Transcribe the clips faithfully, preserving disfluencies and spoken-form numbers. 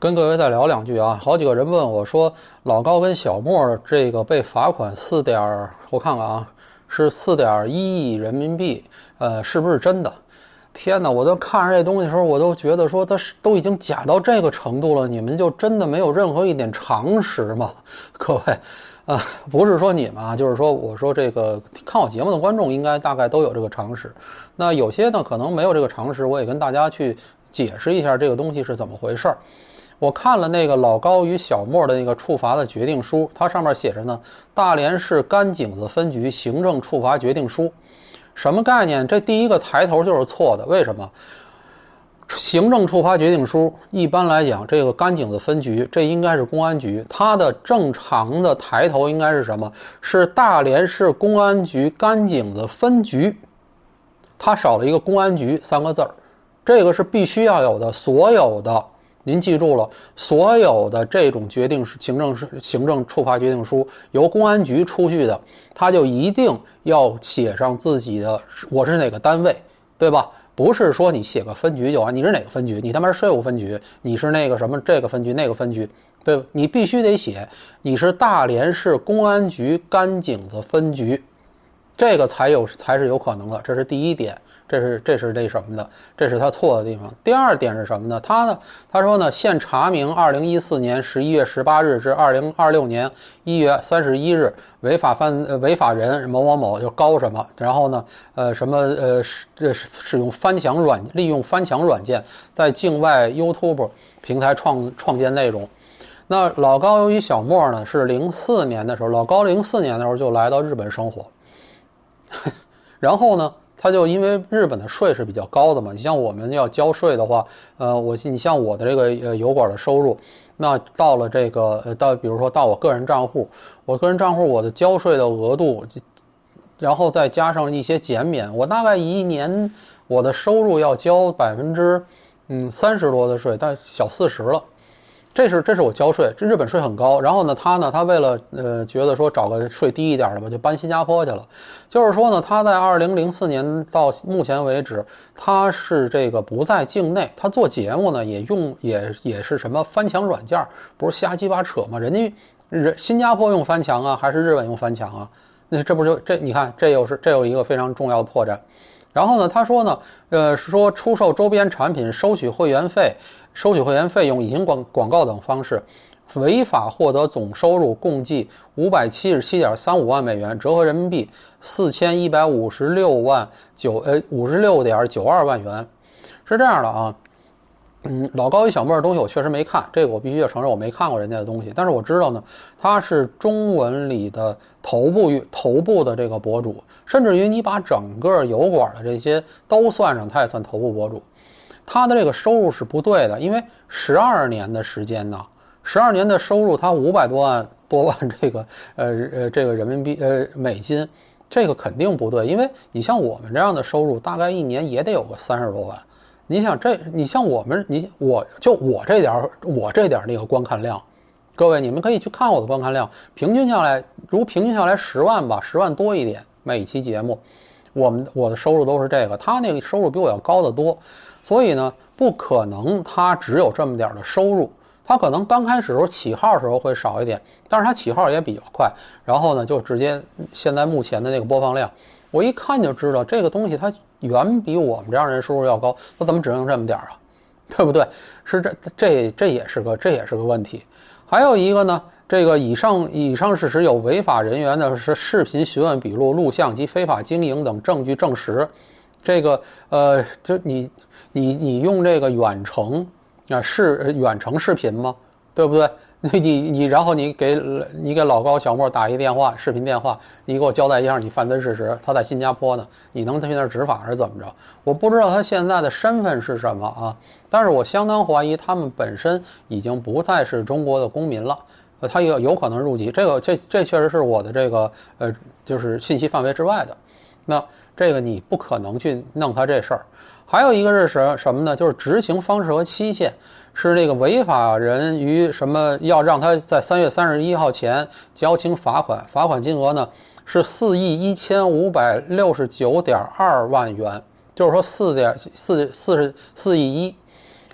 跟各位再聊两句啊，好几个人问我说，老高跟小莫这个被罚款四点，我看看啊，是四点一亿人民币，呃，是不是真的？天哪！我都看着这东西的时候，我都觉得说，他都已经假到这个程度了，你们就真的没有任何一点常识吗？各位，啊、呃，不是说你们啊，就是说，我说这个看我节目的观众应该大概都有这个常识。那有些呢可能没有这个常识，我也跟大家去解释一下这个东西是怎么回事儿。我看了那个老高与小莫的那个处罚的决定书，它上面写着呢，大连市甘井子分局行政处罚决定书。什么概念？这第一个抬头就是错的。为什么？行政处罚决定书一般来讲，这个甘井子分局这应该是公安局，它的正常的抬头应该是什么？是大连市公安局甘井子分局，它少了一个公安局三个字儿，这个是必须要有的。所有的您记住了，所有的这种决定是行政行政处罚决定书由公安局出具的，他就一定要写上自己的我是哪个单位，对吧？不是说你写个分局就完，你是哪个分局？你他妈是税务分局，你是那个什么这个分局那个分局，对吧？你必须得写你是大连市公安局甘井子分局，这个才有才是有可能的，这是第一点。这是这是这什么的，这是他错的地方。第二点是什么呢？他呢，他说呢，现查明二零一四年十一月十八日至二零二六年一月三十一日违法犯呃违法人某某某就高什么，然后呢，呃什么呃使使用翻墙软利用翻墙软件在境外 YouTube 平台创创建内容。那老高与小莫呢是零四年的时候，老高零四年的时候就来到日本生活，然后呢。他就因为日本的税是比较高的嘛，你像我们要交税的话，呃，我你像我的这个呃油管的收入，那到了这个呃到比如说到我个人账户，我个人账户我的交税的额度，然后再加上一些减免，我大概一年我的收入要交百分之嗯三十多的税，但小四十了。这是这是我交税，这日本税很高。然后呢，他呢，他为了呃觉得说找个税低一点的吧，就搬新加坡去了。就是说呢，他在二零零四年到目前为止，他是这个不在境内，他做节目呢也用也也是什么翻墙软件，不是瞎鸡巴扯吗？人家人新加坡用翻墙啊，还是日本用翻墙啊？那这不就这你看这又是这有一个非常重要的破绽。然后呢，他说呢，呃，是说出售周边产品、收取会员费、收取会员费用、隐形广广告等方式，违法获得总收入共计五百七十七点三五万美元，折合人民币四千一百五十六万九呃五十六点九二万元，是这样的啊。嗯，老高与小莫的东西我确实没看，这个我必须要承认我没看过人家的东西，但是我知道呢，他是中文里的头部头部的这个博主，甚至于你把整个油管的这些都算上，他也算头部博主。他的这个收入是不对的，因为十二年的时间呢，十二年的收入他五百多万多万这个呃呃这个人民币呃美金，这个肯定不对，因为你像我们这样的收入，大概一年也得有个三十多万。你想这，你像我们，你我就我这点我这点那个观看量，各位你们可以去看我的观看量，平均下来，如平均下来十万吧，十万多一点每一期节目，我们我的收入都是这个，他那个收入比我要高得多，所以呢，不可能他只有这么点的收入，他可能刚开始的时候起号的时候会少一点，但是他起号也比较快，然后呢就直接现在目前的那个播放量，我一看就知道这个东西它。远比我们这样人收入要高，那怎么只能这么点啊？对不对？是这这这也是个这也是个问题。还有一个呢，这个以上以上事实有违法人员的是视频询问笔录、录像及非法经营等证据证实。这个呃，就你你你用这个远程啊视远程视频吗？对不对？你你你，然后你给你给老高小莫打一电话，视频电话，你给我交代一下你犯罪事实，他在新加坡呢，你能去那儿执法还是怎么着？我不知道他现在的身份是什么啊，但是我相当怀疑他们本身已经不再是中国的公民了，呃，他有有可能入籍，这个这这确实是我的这个呃就是信息范围之外的，那这个你不可能去弄他这事儿。还有一个是什什么呢？就是执行方式和期限，是那个违法人于什么要让他在三月三十一号前交清罚款，罚款金额呢是四亿一千五百六十九点二万元，就是说四点四四十四亿一。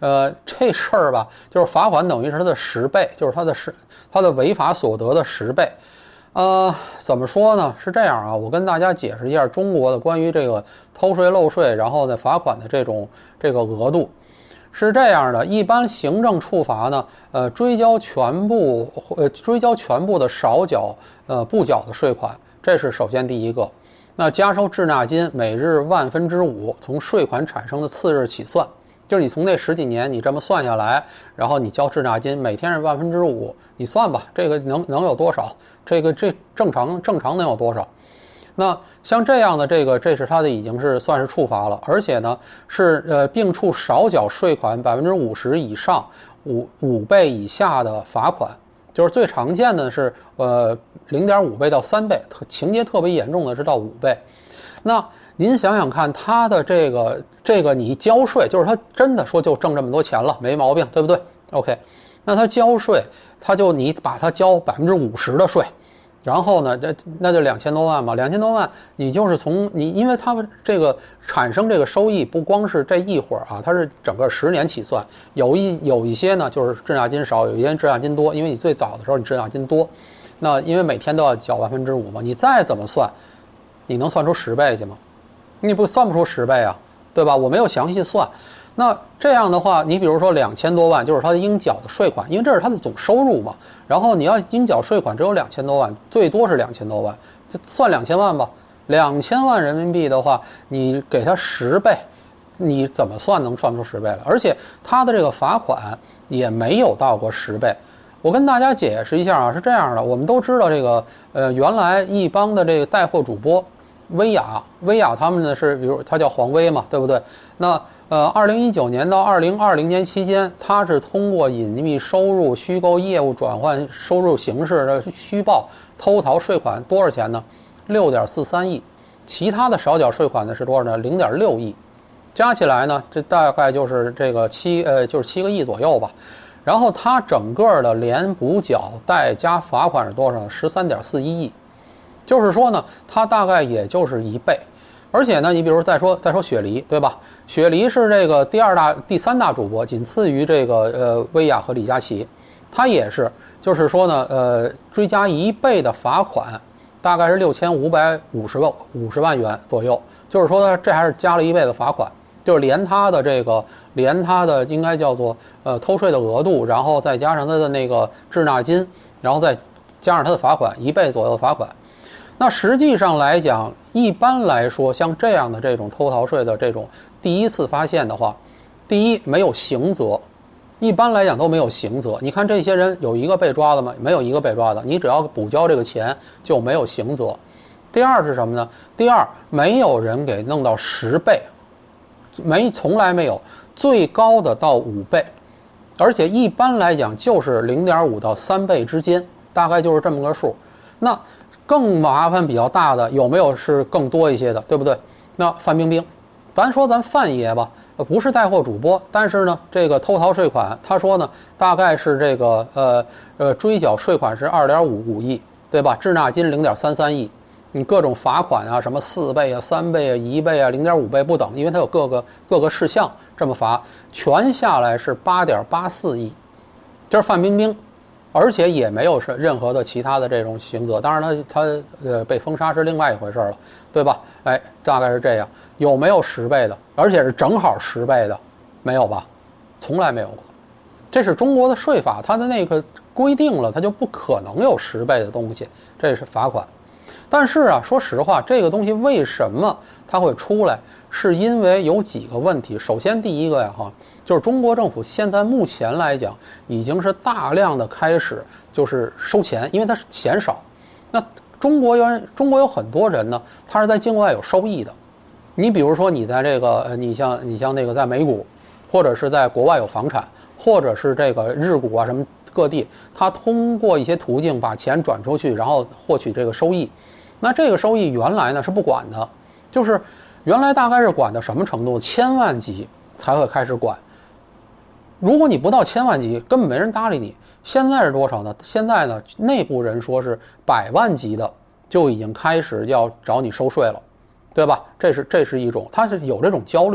呃，这事儿吧，就是罚款等于是他的十倍，就是他的十他的违法所得的十倍。呃，怎么说呢？是这样啊，我跟大家解释一下中国的关于这个偷税漏税，然后呢罚款的这种这个额度。是这样的，一般行政处罚呢，呃，追交全部呃追交全部的少缴呃不缴的税款，这是首先第一个。那加收滞纳金每日万分之五，从税款产生的次日起算，就是你从那十几年你这么算下来，然后你交滞纳金每天是万分之五，你算吧，这个能能有多少？这个这正常正常能有多少？那像这样的这个，这是他的已经是算是处罚了，而且呢是呃并处少缴税款百分之五十以上五五倍以下的罚款，就是最常见的是呃零点五倍到三倍，情节特别严重的是到五倍。那您想想看，他的这个这个你交税，就是他真的说就挣这么多钱了，没毛病，对不对 ？OK， 那他交税，他就你把他交百分之五十的税。然后呢，这那就两千多万嘛，两千多万，你就是从你，因为他们这个产生这个收益不光是这一会儿啊，它是整个十年起算，有一有一些呢就是滞纳金少，有一些滞纳金多，因为你最早的时候你滞纳金多，那因为每天都要缴万分之五嘛，你再怎么算，你能算出十倍去吗？你不算不出十倍啊，对吧？我没有详细算。那这样的话，你比如说两千多万，就是他的应缴的税款，因为这是他的总收入嘛。然后你要应缴税款只有两千多万，最多是两千多万，就算两千万吧。两千万人民币的话，你给他十倍，你怎么算能算出十倍来？而且他的这个罚款也没有到过十倍。我跟大家解释一下啊，是这样的，我们都知道这个呃，原来一帮的这个带货主播，薇娅，薇娅他们呢是，比如他叫黄薇嘛，对不对？那呃，二零一九年到二零二零年期间，他是通过隐秘收入、虚构业务转换收入形式的虚报偷逃税款多少钱呢？六点四三亿。其他的少缴税款呢是多少呢？零点六亿。加起来呢，这大概就是这个七呃，就是七个亿左右吧。然后他整个的连补缴带加罚款是多少？十三点四一亿。就是说呢，他大概也就是一倍。而且呢，你比如再说再说雪梨，对吧？雪梨是这个第二大、第三大主播，仅次于这个呃薇娅和李佳琦，他也是，就是说呢，呃，追加一倍的罚款，大概是六千五百五十万五十万元左右。就是说，这还是加了一倍的罚款，就是连他的这个，连他的应该叫做呃偷税的额度，然后再加上他的那个滞纳金，然后再加上他的罚款，一倍左右的罚款。那实际上来讲，一般来说，像这样的这种偷逃税的这种第一次发现的话，第一没有刑责，一般来讲都没有刑责。你看这些人有一个被抓的吗？没有一个被抓的。你只要补交这个钱就没有刑责。第二是什么呢？第二，没有人给弄到十倍，没从来没有，最高的到五倍，而且一般来讲就是零点五到三倍之间，大概就是这么个数。那更麻烦比较大的有没有是更多一些的，对不对？那范冰冰，咱说咱范爷吧，不是带货主播，但是呢，这个偷逃税款，他说呢，大概是这个呃呃追缴税款是二点五五亿，对吧？滞纳金零点三三亿，你各种罚款啊，什么四倍啊、三倍啊、一倍啊、零点五倍不等，因为它有各个各个事项这么罚，全下来是八点八四亿，这是范冰冰。而且也没有是任何的其他的这种刑责，当然他他呃被封杀是另外一回事了，对吧？哎，大概是这样。有没有十倍的？而且是正好十倍的，没有吧？从来没有过。这是中国的税法，它的那个规定了，它就不可能有十倍的东西，这是罚款。但是啊，说实话，这个东西为什么它会出来？是因为有几个问题。首先，第一个呀，哈，就是中国政府现在目前来讲，已经是大量的开始就是收钱，因为它是钱少。那中国有中国有很多人呢，他是在境外有收益的。你比如说，你在这个，呃，你像你像那个在美股，或者是在国外有房产，或者是这个日股啊什么各地，他通过一些途径把钱转出去，然后获取这个收益。那这个收益原来呢是不管的，就是原来大概是管到什么程度，千万级才会开始管。如果你不到千万级，根本没人搭理你。现在是多少呢？现在呢，内部人说是百万级的就已经开始要找你收税了，对吧？这是这是一种，他是有这种焦虑。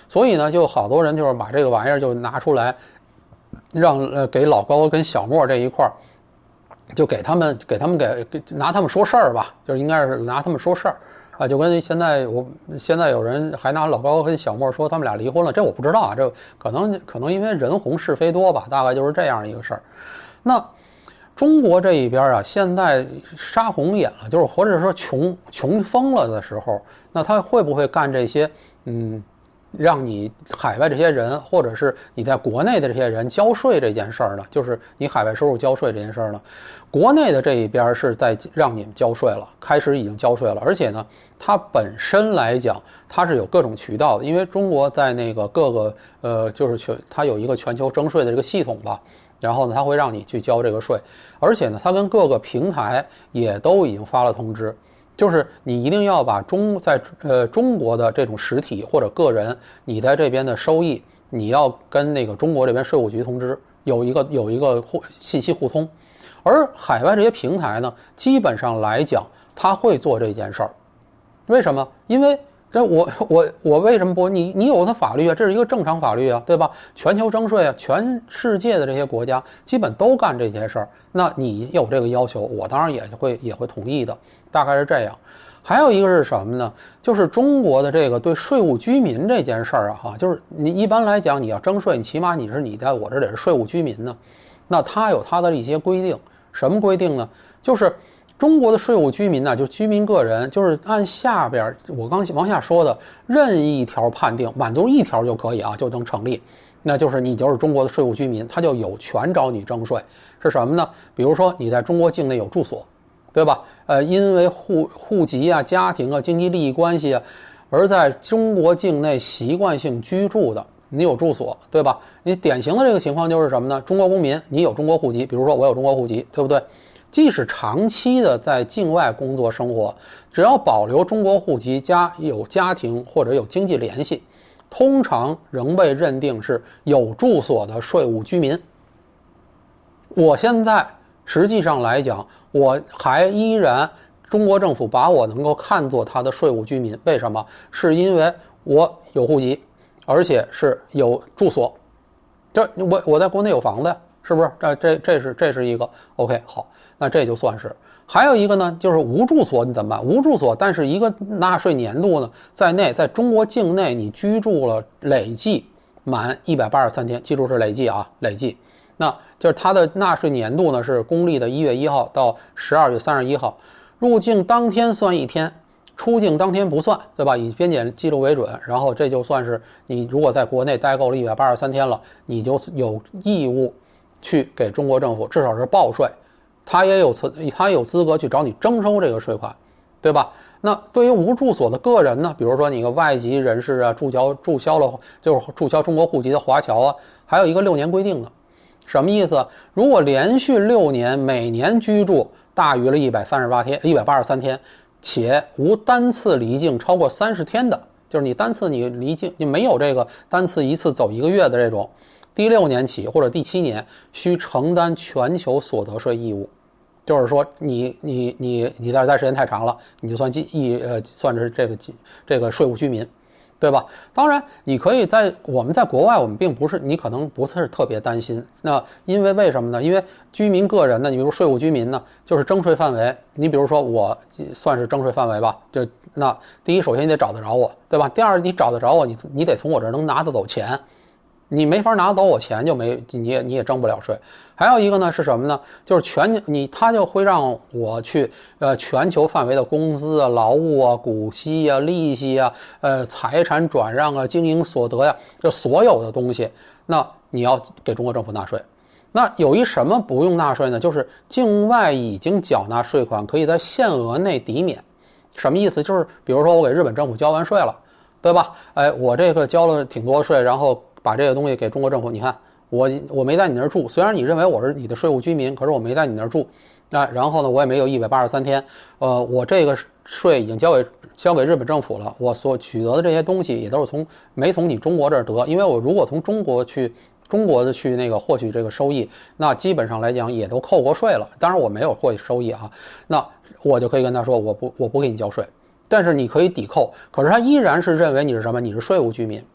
所以呢，就好多人就是把这个玩意儿就拿出来，让呃给老高跟小莫这一块儿，就给他们给他们给给拿他们说事儿吧，就是应该是拿他们说事儿啊，就跟现在我现在有人还拿老高跟小莫说他们俩离婚了，这我不知道啊，这可能可能因为人红是非多吧，大概就是这样一个事儿。那中国这一边啊，现在杀红眼了，就是或者说穷穷疯了的时候，那他会不会干这些嗯？让你海外这些人，或者是你在国内的这些人交税这件事儿呢，就是你海外收入交税这件事儿呢，国内的这一边是在让你们交税了，开始已经交税了，而且呢，它本身来讲，它是有各种渠道的，因为中国在那个各个呃，就是全它有一个全球征税的这个系统吧，然后呢，它会让你去交这个税，而且呢，它跟各个平台也都已经发了通知。就是你一定要把中在呃中国的这种实体或者个人，你在这边的收益，你要跟那个中国这边税务局通知，有一个有一个互信息互通。而海外这些平台呢，基本上来讲，他会做这件事儿。为什么？因为这我我我为什么不？你你有的法律啊，这是一个正常法律啊，对吧？全球征税啊，全世界的这些国家基本都干这些事儿。那你有这个要求，我当然也会也会同意的。大概是这样，还有一个是什么呢？就是中国的这个对税务居民这件事儿啊，哈，就是你一般来讲，你要征税，你起码你是你在我这里是税务居民呢，那他有他的一些规定，什么规定呢？就是中国的税务居民呢，就居民个人，就是按下边我刚往下说的任意一条判定，满足一条就可以啊，就能成立。那就是你就是中国的税务居民，他就有权找你征税。是什么呢？比如说你在中国境内有住所。对吧？呃，因为户户籍啊、家庭啊、经济利益关系啊，而在中国境内习惯性居住的，你有住所，对吧？你典型的这个情况就是什么呢？中国公民，你有中国户籍，比如说我有中国户籍，对不对？即使长期的在境外工作生活，只要保留中国户籍加有家庭或者有经济联系，通常仍被认定是有住所的税务居民。我现在实际上来讲，我还依然中国政府把我能够看作他的税务居民，为什么？是因为我有户籍，而且是有住所。这我我在国内有房子，是不是？这这这是这是一个 OK 好，那这就算是。还有一个呢，就是无住所，你怎么办？无住所，但是一个纳税年度呢，在内，在中国境内你居住了累计满一百八十三天，记住是累计啊，累计。那就是它的纳税年度呢是公历的一月一号到十二月三十一号，入境当天算一天，出境当天不算，对吧？以边检记录为准，然后这就算是你如果在国内待够了一百八十三天了，你就有义务去给中国政府至少是报税，他也有他有资格去找你征收这个税款，对吧？那对于无住所的个人呢，比如说你个外籍人士啊，注销注销了就是注销中国户籍的华侨啊，还有一个六年规定的。什么意思？如果连续六年每年居住大于了一百三十八天、一百八十三天，且无单次离境超过三十天的，就是你单次你离境，你没有这个单次一次走一个月的这种，第六年起或者第七年需承担全球所得税义务。就是说你你你你在这待时间太长了，你就算一呃算是这个这个税务居民。对吧？当然，你可以在我们在国外，我们并不是你可能不是特别担心。那因为为什么呢？因为居民个人呢，你比如税务居民呢，就是征税范围。你比如说我算是征税范围吧，就那第一，首先你得找得着我，对吧？第二，你找得着我，你你得从我这儿能拿得走钱。你没法拿走我钱，就没你也你也征不了税。还有一个呢是什么呢？就是全你他就会让我去呃全球范围的工资啊、劳务啊、股息啊、利息啊、呃财产转让啊、经营所得呀、啊，就所有的东西，那你要给中国政府纳税。那有一什么不用纳税呢？就是境外已经缴纳税款可以在限额内抵免。什么意思？就是比如说我给日本政府交完税了，对吧？哎，我这个交了挺多税，然后把这个东西给中国政府，你看我我没在你那儿住，虽然你认为我是你的税务居民，可是我没在你那儿住，那然后呢，我也没有一百八十三天，呃，我这个税已经交给交给日本政府了，我所取得的这些东西也都是从没从你中国这儿得，因为我如果从中国去中国的去那个获取这个收益，那基本上来讲也都扣过税了，当然我没有获取收益啊，那我就可以跟他说我不我不给你交税，但是你可以抵扣，可是他依然是认为你是什么？你是税务居民。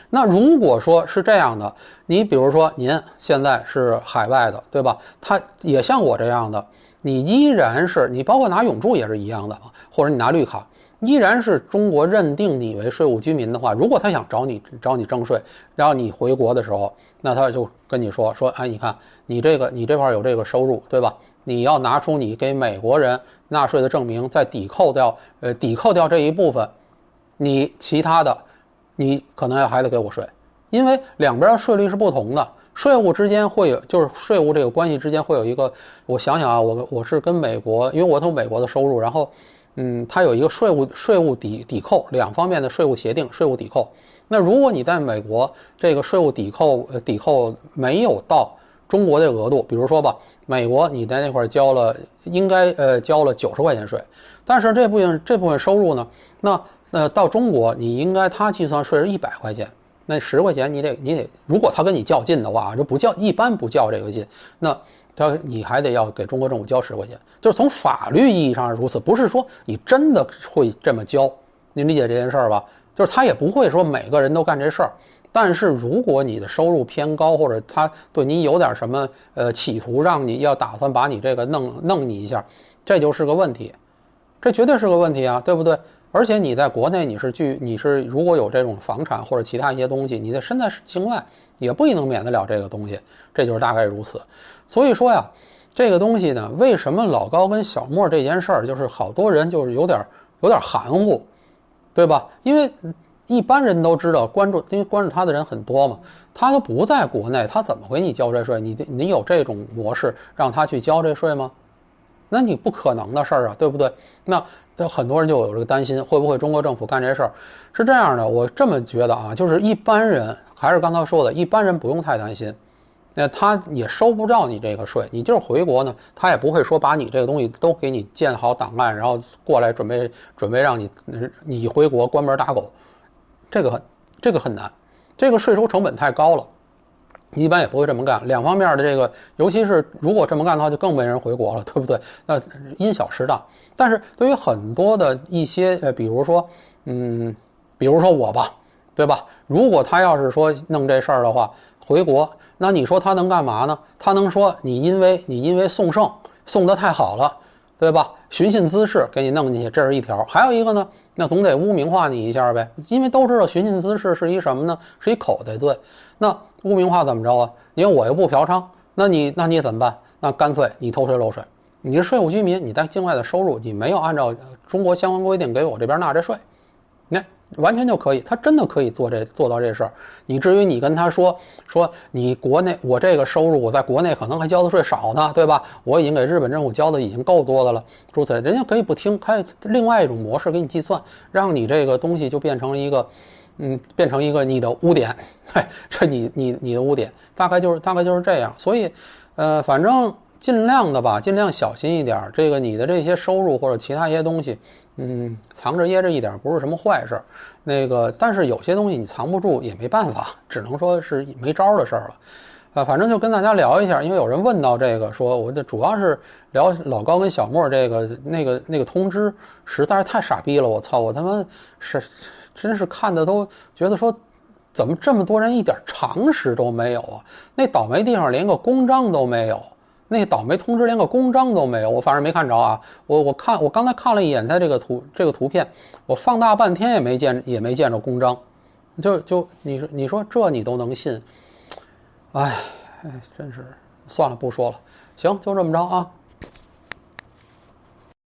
那如果说是这样的，你比如说您现在是海外的，对吧？他也像我这样的，你依然是你包括拿永住也是一样的，或者你拿绿卡，依然是中国认定你为税务居民的话，如果他想找你找你征税，然后你回国的时候，那他就跟你说说，哎，你看你这个你这块有这个收入，对吧？你要拿出你给美国人纳税的证明，再抵扣掉呃抵扣掉这一部分，你其他的你可能还得给我税，因为两边的税率是不同的。税务之间会有，就是税务这个关系之间会有一个，我想想啊，我我是跟美国，因为我有美国的收入，然后，嗯，它有一个税务税务抵抵扣两方面的税务协定，税务抵扣。那如果你在美国这个税务抵扣呃抵扣没有到中国的额度，比如说吧，美国你在那块交了应该呃交了九十块钱税，但是这部分这部分收入呢，那呃到中国你应该他计算税是一百块钱。那十块钱你得你得，如果他跟你较劲的话，就不较一般不较这个劲，那他你还得要给中国政府交十块钱，就是从法律意义上是如此，不是说你真的会这么交，您理解这件事儿吧？就是他也不会说每个人都干这事儿，但是如果你的收入偏高，或者他对你有点什么呃企图让你要打算把你这个弄弄你一下，这就是个问题，这绝对是个问题啊，对不对？而且你在国内你是据你是如果有这种房产或者其他一些东西，你的身在境外也不一定免得了这个东西，这就是大概如此。所以说呀，这个东西呢，为什么老高跟小莫这件事儿，就是好多人就是有点有点含糊，对吧？因为一般人都知道，关注因为关注他的人很多嘛，他都不在国内，他怎么给你交这税？你你有这种模式让他去交这税吗？那你不可能的事儿啊，对不对？那很多人就有这个担心，会不会中国政府干这事儿？是这样的，我这么觉得啊，就是一般人，还是刚才说的，一般人不用太担心。那他也收不着你这个税，你就是回国呢，他也不会说把你这个东西都给你建好档案，然后过来准备准备让你你回国关门打狗，这个很这个很难，这个税收成本太高了。一般也不会这么干，两方面的这个，尤其是如果这么干的话，就更没人回国了，对不对？那因小失大。但是对于很多的一些呃，比如说，嗯，比如说我吧，对吧？如果他要是说弄这事儿的话，回国，那你说他能干嘛呢？他能说你因为你因为送圣送得太好了，对吧？寻衅滋事给你弄进去，这是一条。还有一个呢，那总得污名化你一下呗，因为都知道寻衅滋事是一什么呢？是一口袋罪。那污名化怎么着啊？因为我又不嫖娼，那你那你怎么办？那干脆你偷税漏税，你是税务居民，你在境外的收入你没有按照中国相关规定给我这边纳这税，那完全就可以，他真的可以做这做到这事儿。你至于你跟他说说你国内我这个收入我在国内可能还交的税少呢，对吧？我已经给日本政府交的已经够多的了，诸此人家可以不听，开另外一种模式给你计算，让你这个东西就变成了一个。嗯，变成一个你的污点，嘿，这你你你的污点，大概就是大概就是这样。所以，呃，反正尽量的吧，尽量小心一点。这个你的这些收入或者其他一些东西，嗯，藏着掖着一点不是什么坏事。那个，但是有些东西你藏不住也没办法，只能说是没招的事儿了。啊，反正就跟大家聊一下，因为有人问到这个，说我这主要是聊老高跟小莫这个那个那个通知实在是太傻逼了，我操，我他妈是。真是看的都觉得说，怎么这么多人一点常识都没有啊？那倒霉地方连个公章都没有，那倒霉通知连个公章都没有，我反正没看着啊。我我看我刚才看了一眼他这个图这个图片，我放大半天也没见也没见着公章，就就你说你说这你都能信？哎哎，真是算了不说了，行，就这么着啊。